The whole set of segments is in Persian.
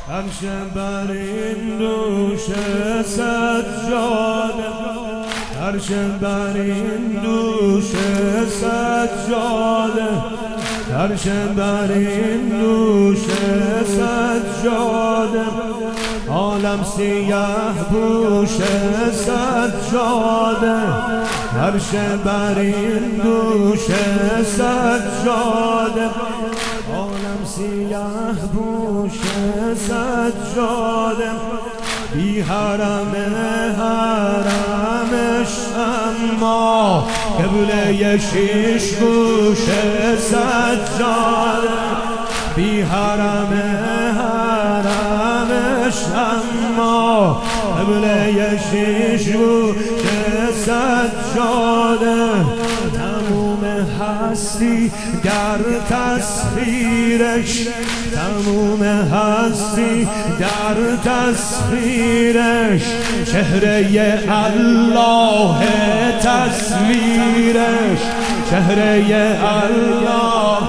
عرش بر این دوش سجاده، عرش بر این دوش سجاده، عرش بر این دوش سجاده، عالم سیاه پوش سجاده، عرش بر این دوش سجاده، عالم سیاه پوش سجاده، بی حرم حرمش اما قبله شش گوش سجاده، بی حرم حرمش اما قبله شش گوش سجاده، تموم هستی در تصویرش، تموم هستی در تصویرش، چهره الله تصویرش، چهره الله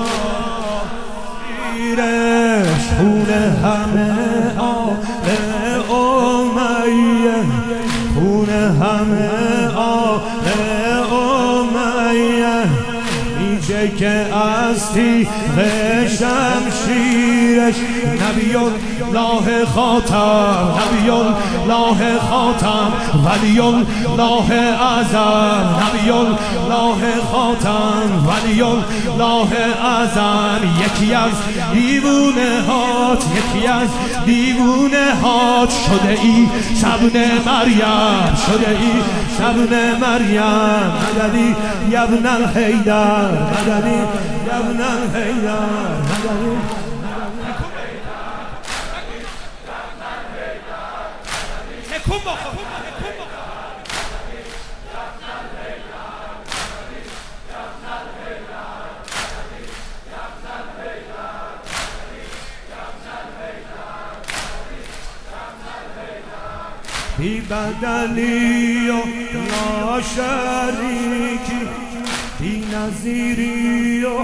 تصویرش، خون همه آل امیه، خون همه آل امیه، میشه که از تیغ شمشیرش، نبی الله خاتم، نبی الله خاتم، ولی الله اعظم، نبی الله خاتم، ولی الله اعظم، یکی از دیوونه هات، یکی از دیوونه هات، شده ای شبن مریم، شده ای شبن مریم، مددی یا ابن الحیدر، مددی یا ابن الحیدر، مددی. بی بدلی و ناشریکی، بی نظیری و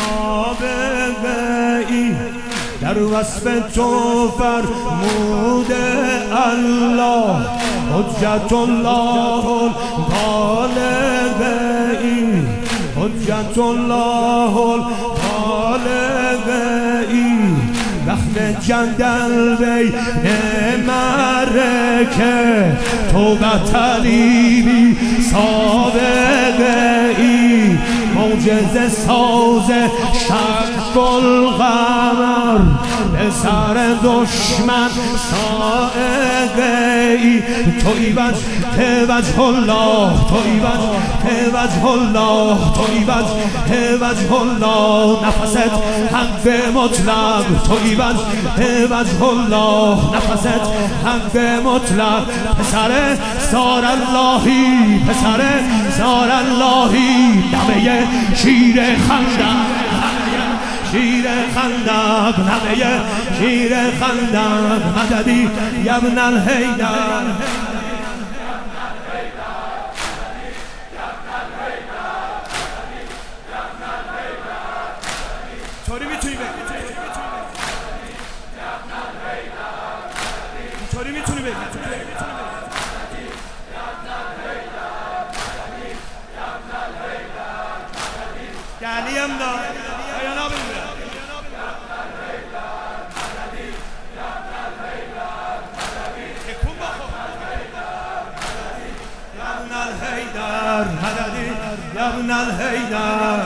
نابغه‌ای، در وصف تو فرموده الله، حجت الله البالغه‌ای، حجت الله البالغه‌ای، رخت جندل بین معرکه، تو بطلیبی سابقه ای، معجزه ساز شق القمر، به سر دشمن سائقه ای، توی وجه الله، توی وجه الله، توی وجه الله، نفست حق مطلق، توی وجه الله، نفست حق مطلق، پسر زار اللهی، پسر زار اللهی، نمه شیر خندق، شیر خندق، نمه شیر خندق، مددی یا ابن الحیدر. طوری میتونی بگی، طوری میتونی بگی، یعنی هم دار یا نابیده تکون بخور، یا ابن الحیدر، مددی یا ابن الحیدر،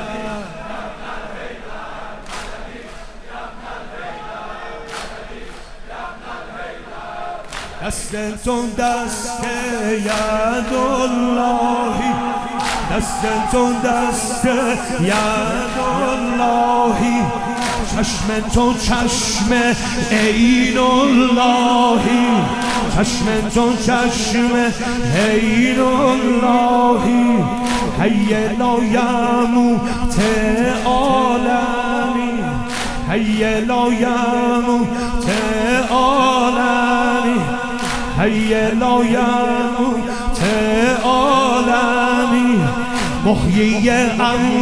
دست تو دست ید اللهی، دست تو دست ید اللهی، چشم تو چشم عین اللهی، چشم تو چشم عین اللهی، حی لا یموت عالمی، حی لا یموت عالمی، حی لا یموت عالمی، محیی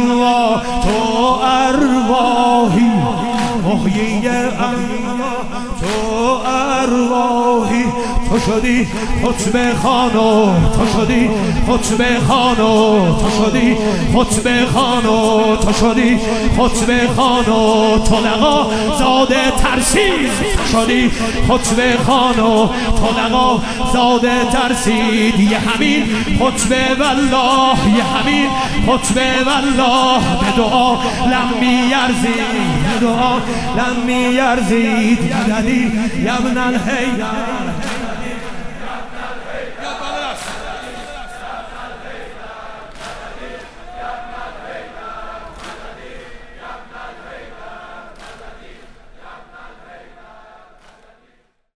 اموات و ارواحی، محیی اموات تو ارواحی تو شدی خطبه خانو تو شدی خطبه خانو تو شدی خطبه خانو تو شدی خطبه خانو طلقا زاده ترسید تو شدی خطبه خانو طلقا زاده ترسید یه همین خطبه والله یه همین خطبه والله به دعا لمی یرزید به دعا لمی یرزید یددی یبن الحیدر